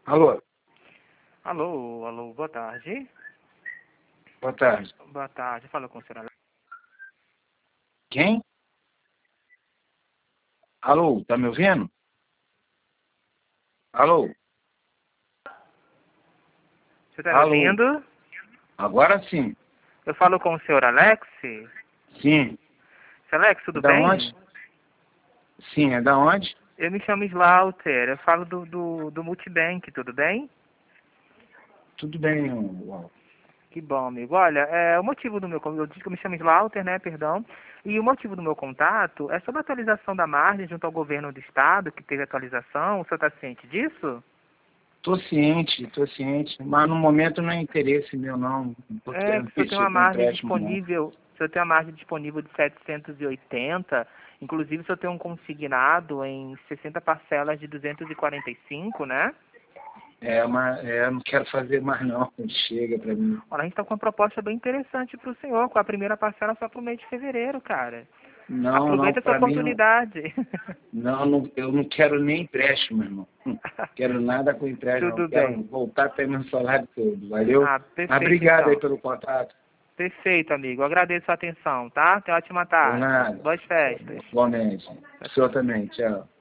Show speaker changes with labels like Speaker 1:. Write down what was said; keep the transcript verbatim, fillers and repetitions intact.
Speaker 1: Alô?
Speaker 2: Alô, alô, boa tarde.
Speaker 1: Boa tarde.
Speaker 2: Boa tarde, fala com o senhor Alex.
Speaker 1: Quem? Alô, tá me ouvindo? Alô?
Speaker 2: Você está me
Speaker 1: Alô?
Speaker 2: ouvindo?
Speaker 1: Agora sim.
Speaker 2: Eu falo com o senhor Alex.
Speaker 1: Sim.
Speaker 2: Senhor Alex, tudo
Speaker 1: É da
Speaker 2: bem?
Speaker 1: onde? Sim, é da onde?
Speaker 2: Eu me chamo Slaughter, eu falo do, do, do Multibank, tudo bem?
Speaker 1: Tudo bem, uau.
Speaker 2: Que bom, amigo. Olha, é, o motivo do meu... Eu disse que eu me chamo Slaughter, né, perdão. E o motivo do meu contato é sobre a atualização da margem junto ao governo do estado, que teve atualização. O senhor está ciente disso?
Speaker 1: Tô ciente, tô ciente, mas no momento não é interesse meu não. Não tô
Speaker 2: É,
Speaker 1: querendo
Speaker 2: que o senhor tem
Speaker 1: mexer
Speaker 2: uma
Speaker 1: com
Speaker 2: margem
Speaker 1: empréstimo não.
Speaker 2: disponível, o senhor tem uma margem disponível de setecentos e oitenta, inclusive o senhor tem um consignado em sessenta parcelas de duzentos e quarenta e cinco, né?
Speaker 1: É, mas é, não quero fazer mais não, chega pra mim.
Speaker 2: Olha, a gente está com uma proposta bem interessante para o senhor, com a primeira parcela só para o mês de fevereiro, cara.
Speaker 1: Não, não,
Speaker 2: Aproveita essa
Speaker 1: pra mim não.
Speaker 2: oportunidade.
Speaker 1: Não, não, eu não quero nem empréstimo, irmão. Hum, Quero nada com empréstimo, não.
Speaker 2: Tudo
Speaker 1: Quero
Speaker 2: bem.
Speaker 1: voltar até meu salário todo, valeu?
Speaker 2: Ah,
Speaker 1: Mas
Speaker 2: perfeito
Speaker 1: obrigado aí
Speaker 2: então.
Speaker 1: pelo contato.
Speaker 2: Perfeito, amigo. Eu agradeço a atenção, tá? Tenha uma ótima
Speaker 1: Por
Speaker 2: tarde.
Speaker 1: nada.
Speaker 2: Boas festas.
Speaker 1: Igualmente. O senhor também, tchau.